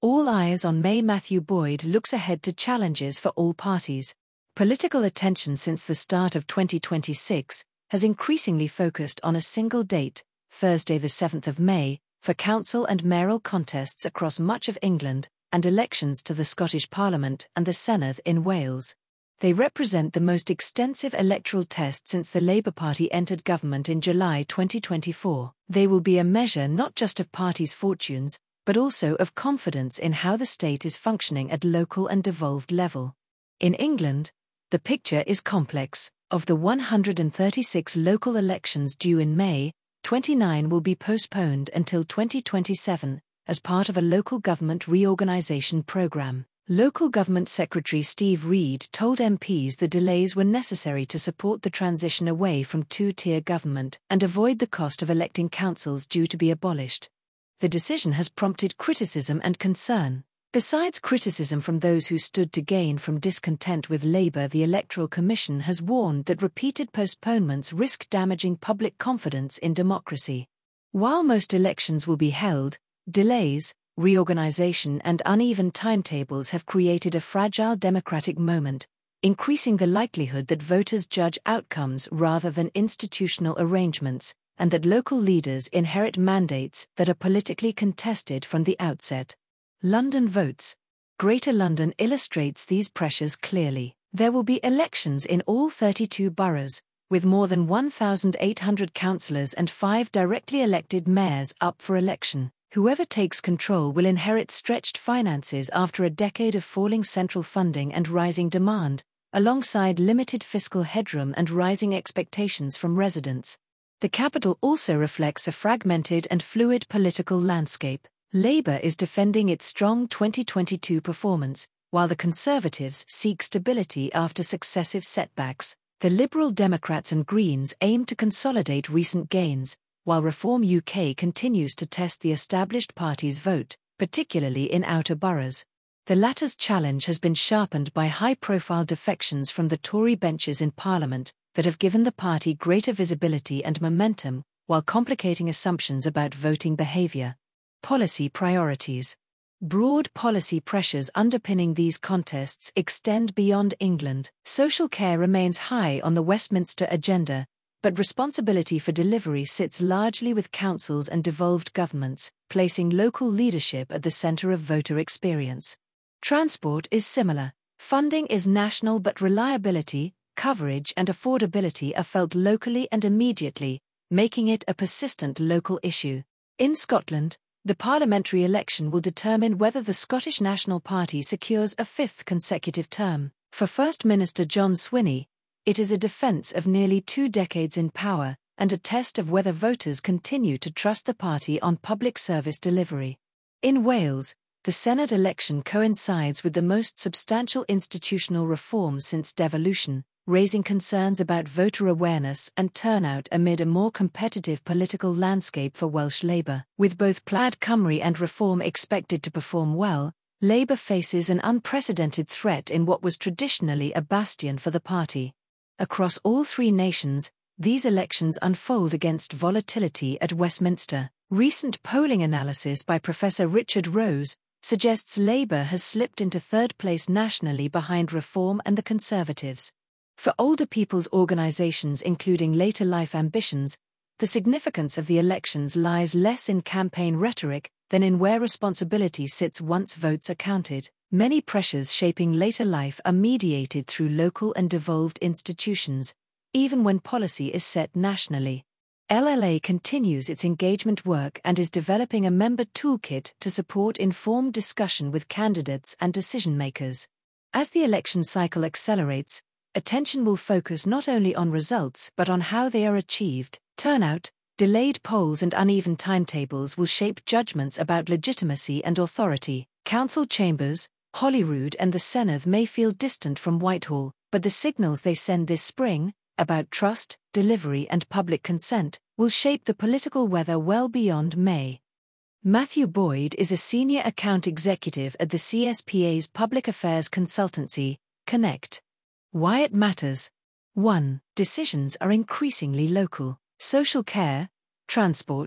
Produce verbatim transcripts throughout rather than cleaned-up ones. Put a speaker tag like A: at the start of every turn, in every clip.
A: All eyes on May. Matthew Boyd looks ahead to challenges for all parties. Political attention since the start of twenty twenty-six has increasingly focused on a single date, Thursday the seventh of May, for council and mayoral contests across much of England, and elections to the Scottish Parliament and the Senedd in Wales. They represent the most extensive electoral test since the Labour Party entered government in July twenty twenty-four. They will be a measure not just of parties' fortunes, but also of confidence in how the state is functioning at local and devolved level. In England, the picture is complex. Of the one hundred thirty-six local elections due in May, twenty-nine will be postponed until twenty twenty-seven, as part of a local government reorganisation programme. Local Government Secretary Steve Reed told M Ps the delays were necessary to support the transition away from two-tier government and avoid the cost of electing councils due to be abolished. The decision has prompted criticism and concern. Besides criticism from those who stood to gain from discontent with Labour, the Electoral Commission has warned that repeated postponements risk damaging public confidence in democracy. While most elections will be held, delays, reorganisation and uneven timetables have created a fragile democratic moment, increasing the likelihood that voters judge outcomes rather than institutional arrangements, and that local leaders inherit mandates that are politically contested from the outset. London votes. Greater London illustrates these pressures clearly. There will be elections in all thirty-two boroughs, with more than one thousand eight hundred councillors and five directly elected mayors up for election. Whoever takes control will inherit stretched finances after a decade of falling central funding and rising demand, alongside limited fiscal headroom and rising expectations from residents. The capital also reflects a fragmented and fluid political landscape. Labour is defending its strong twenty twenty-two performance, while the Conservatives seek stability after successive setbacks. The Liberal Democrats and Greens aim to consolidate recent gains, while Reform U K continues to test the established party's vote, particularly in outer boroughs. The latter's challenge has been sharpened by high-profile defections from the Tory benches in Parliament that have given the party greater visibility and momentum, while complicating assumptions about voting behaviour. Policy priorities. Broad policy pressures underpinning these contests extend beyond England. Social care remains high on the Westminster agenda, but responsibility for delivery sits largely with councils and devolved governments, placing local leadership at the centre of voter experience. Transport is similar. Funding is national, but reliability, coverage and affordability are felt locally and immediately, making it a persistent local issue. In Scotland, the parliamentary election will determine whether the Scottish National Party secures a fifth consecutive term. For First Minister John Swinney, it is a defence of nearly two decades in power, and a test of whether voters continue to trust the party on public service delivery. In Wales, the Senedd election coincides with the most substantial institutional reform since devolution, raising concerns about voter awareness and turnout amid a more competitive political landscape for Welsh Labour. With both Plaid Cymru and Reform expected to perform well, Labour faces an unprecedented threat in what was traditionally a bastion for the party. Across all three nations, these elections unfold against volatility at Westminster. Recent polling analysis by Professor Richard Rose suggests Labour has slipped into third place nationally behind Reform and the Conservatives. For older people's organisations including Later Life Ambitions, the significance of the elections lies less in campaign rhetoric than in where responsibility sits once votes are counted. Many pressures shaping later life are mediated through local and devolved institutions, even when policy is set nationally. L L A continues its engagement work and is developing a member toolkit to support informed discussion with candidates and decision-makers. As the election cycle accelerates, attention will focus not only on results but on how they are achieved. Turnout, delayed polls and uneven timetables will shape judgments about legitimacy and authority. Council chambers, Holyrood and the Senedd may feel distant from Whitehall, but the signals they send this spring, about trust, delivery and public consent, will shape the political weather well beyond May. Matthew Boyd is a senior account executive at the C S P A's public affairs consultancy, Connect. Why it matters. one. Decisions are increasingly local. Social care, transport,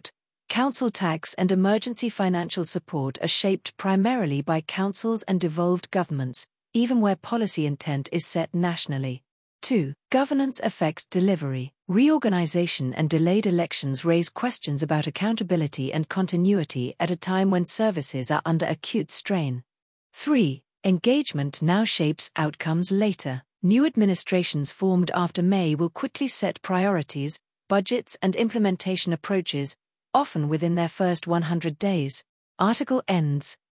A: Council tax and emergency financial support are shaped primarily by councils and devolved governments, even where policy intent is set nationally. two. Governance affects delivery. Reorganization and delayed elections raise questions about accountability and continuity at a time when services are under acute strain. three. Engagement now shapes outcomes later. New administrations formed after May will quickly set priorities, budgets, and implementation approaches, often within their first one hundred days. Article ends.